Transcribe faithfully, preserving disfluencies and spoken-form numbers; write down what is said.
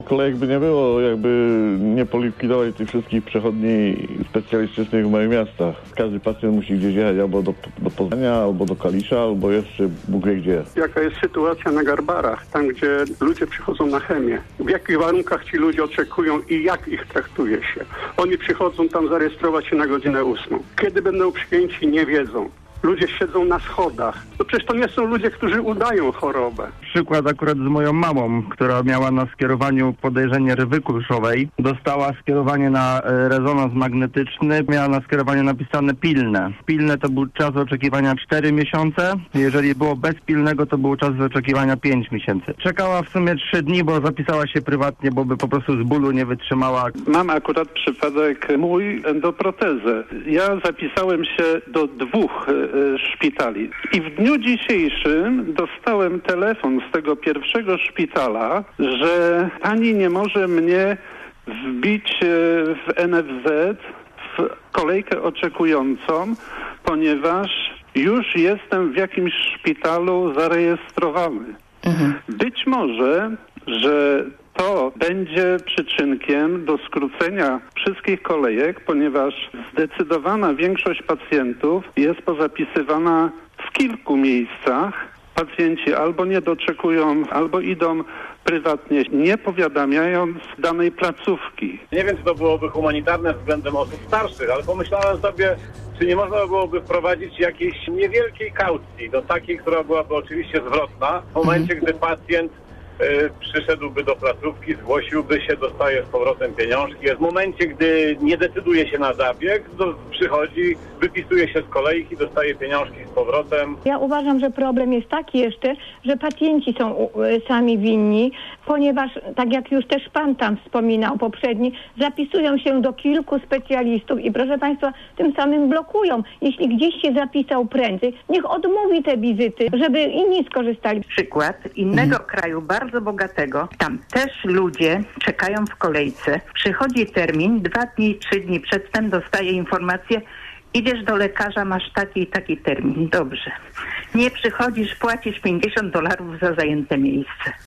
Kolejek by nie było, jakby nie polikwidować tych wszystkich przechodni specjalistycznych w małych miastach. Każdy pacjent musi gdzieś jechać albo do, do Poznania, albo do Kalisza, albo jeszcze Bóg wie gdzie. Jaka jest sytuacja na Garbarach, tam gdzie ludzie przychodzą na chemię? W jakich warunkach ci ludzie oczekują i jak ich traktuje się? Oni przychodzą tam zarejestrować się na godzinę ósmą. Kiedy będą przyjęci, nie wiedzą. Ludzie siedzą na schodach. No przecież to nie są ludzie, którzy udają chorobę. Przykład akurat z moją mamą, która miała na skierowaniu podejrzenie rywy kulszowej. Dostała skierowanie na e, rezonans magnetyczny. Miała na skierowanie napisane pilne. Pilne to był czas oczekiwania cztery miesiące. Jeżeli było bez pilnego, to był czas oczekiwania pięć miesięcy. Czekała w sumie trzy dni, bo zapisała się prywatnie, bo by po prostu z bólu nie wytrzymała. Mam akurat przypadek mój endoprotezę. Ja zapisałem się do dwóch e, szpitali. I w dniu dzisiejszym dostałem telefon z tego pierwszego szpitala, że pani nie może mnie wbić w N F Z w kolejkę oczekującą, ponieważ już jestem w jakimś szpitalu zarejestrowany. Mhm. Być może, że to będzie przyczynkiem do skrócenia wszystkich kolejek, ponieważ zdecydowana większość pacjentów jest pozapisywana w kilku miejscach. Pacjenci albo nie doczekują, albo idą prywatnie, nie powiadamiając danej placówki. Nie wiem, czy to byłoby humanitarne względem osób starszych, ale pomyślałem sobie, czy nie można byłoby wprowadzić jakiejś niewielkiej kaucji, do takiej, która byłaby oczywiście zwrotna, w momencie, gdy pacjent przyszedłby do placówki, zgłosiłby się, dostaje z powrotem pieniążki. W momencie, gdy nie decyduje się na zabieg, to przychodzi, wypisuje się z kolejki, dostaje pieniążki z powrotem. Ja uważam, że problem jest taki jeszcze, że pacjenci są sami winni, ponieważ, tak jak już też pan tam wspominał poprzedni, zapisują się do kilku specjalistów i proszę państwa, tym samym blokują. Jeśli gdzieś się zapisał prędzej, niech odmówi te wizyty, żeby inni skorzystali. Przykład innego mhm. kraju, bardzo bogatego. Tam też ludzie czekają w kolejce. Przychodzi termin, dwa dni, trzy dni przedtem dostaje informację, idziesz do lekarza, masz taki i taki termin. Dobrze. Nie przychodzisz, płacisz pięćdziesiąt dolarów za zajęte miejsce.